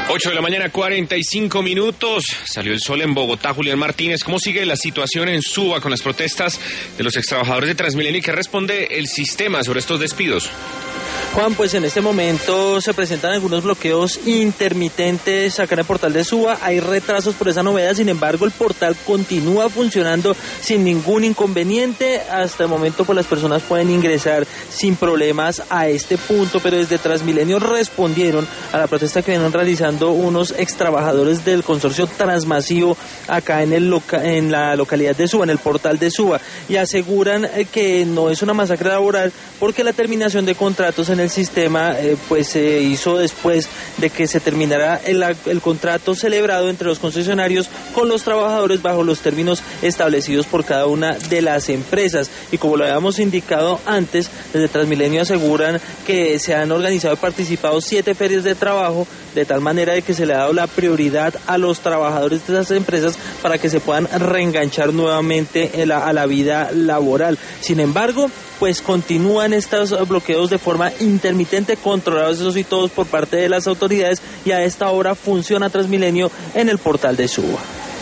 8 de la mañana, 45 minutos. Salió el sol en Bogotá. Julián Martínez, ¿cómo sigue la situación en Suba con las protestas de los extrabajadores de Transmilenio y qué responde el sistema sobre estos despidos? Juan, pues en este momento se presentan algunos bloqueos intermitentes acá en el portal de Suba. Hay retrasos por esa novedad, sin embargo el portal continúa funcionando sin ningún inconveniente. Hasta el momento pues las personas pueden ingresar sin problemas a este punto, pero desde Transmilenio respondieron a la protesta que vienen realizando unos extrabajadores del consorcio Transmasivo acá en la localidad de Suba, en el portal de Suba, y aseguran que no es una masacre laboral porque la terminación de contratos en el sistema pues se hizo después de que se terminara el contrato celebrado entre los concesionarios con los trabajadores bajo los términos establecidos por cada una de las empresas. Y como lo habíamos indicado antes, desde Transmilenio aseguran que se han organizado y participado 7 ferias de trabajo, de tal manera de que se le ha dado la prioridad a los trabajadores de esas empresas para que se puedan reenganchar nuevamente a la vida laboral. Sin embargo, pues continúan estos bloqueos de forma intermitente, controlados esos y todos por parte de las autoridades, y a esta hora funciona Transmilenio en el portal de Suba.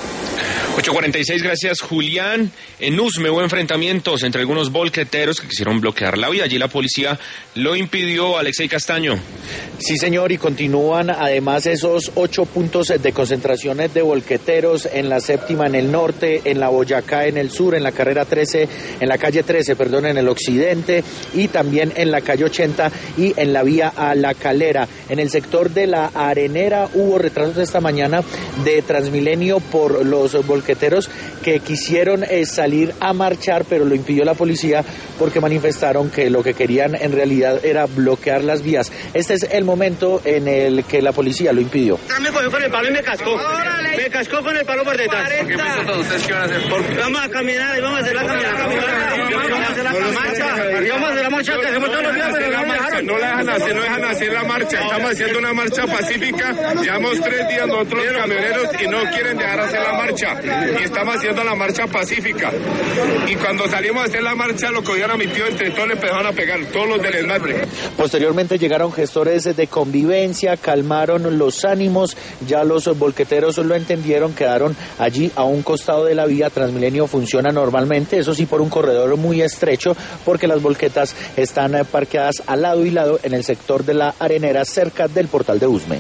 8:46, gracias Julián. En Usme hubo enfrentamientos entre algunos volqueteros que quisieron bloquear la vía. Allí la policía lo impidió. Alexei Castaño. Sí, señor, y continúan además esos 8 puntos de concentraciones de volqueteros en la Séptima en el norte, en la Boyacá en el sur, en la carrera 13, en la calle 13, perdón, en el occidente, y también en la calle 80 y en la vía a La Calera. En el sector de la Arenera hubo retrasos esta mañana de Transmilenio por los volqueteros que quisieron salir a marchar, pero lo impidió la policía porque manifestaron que lo que querían en realidad era bloquear las vías. Este es el momento en el que la policía lo impidió. Me cogió con el palo y me cascó. Me cascó con el palo por detrás. ¿Por qué pensó todo? ¿Ustedes qué van a hacer? Vamos a caminar y vamos a hacer la caminata. Vamos a hacer la marcha. Y vamos a hacer la marcha que hacemos todos los días, pero no dejan hacer la marcha. Estamos haciendo una marcha pacífica. Llevamos 3 días nosotros los camioneros y no quieren dejar hacer la marcha. Y estamos haciendo la marcha pacífica. Y cuando salimos a hacer la marcha, lo cogieron a mi tío, entre todos le empezaron a pegar, todos los del ESMAD. Posteriormente llegaron gestores de convivencia, calmaron los ánimos, ya los volqueteros lo entendieron, quedaron allí a un costado de la vía. Transmilenio funciona normalmente, eso sí, por un corredor muy estrecho, porque las volquetas están parqueadas al lado y lado en el sector de la Arenera, cerca del portal de Usme.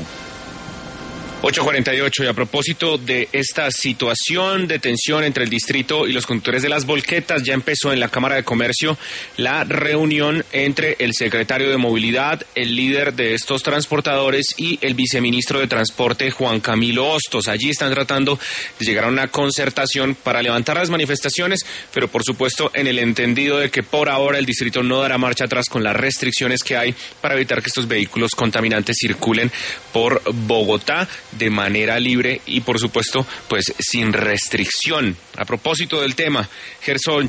8:48, y a propósito de esta situación de tensión entre el distrito y los conductores de las volquetas, ya empezó en la Cámara de Comercio la reunión entre el secretario de Movilidad, el líder de estos transportadores y el viceministro de Transporte, Juan Camilo Hostos. Allí están tratando de llegar a una concertación para levantar las manifestaciones, pero por supuesto en el entendido de que por ahora el distrito no dará marcha atrás con las restricciones que hay para evitar que estos vehículos contaminantes circulen por Bogotá de manera libre y por supuesto pues sin restricción. A propósito del tema, Gerson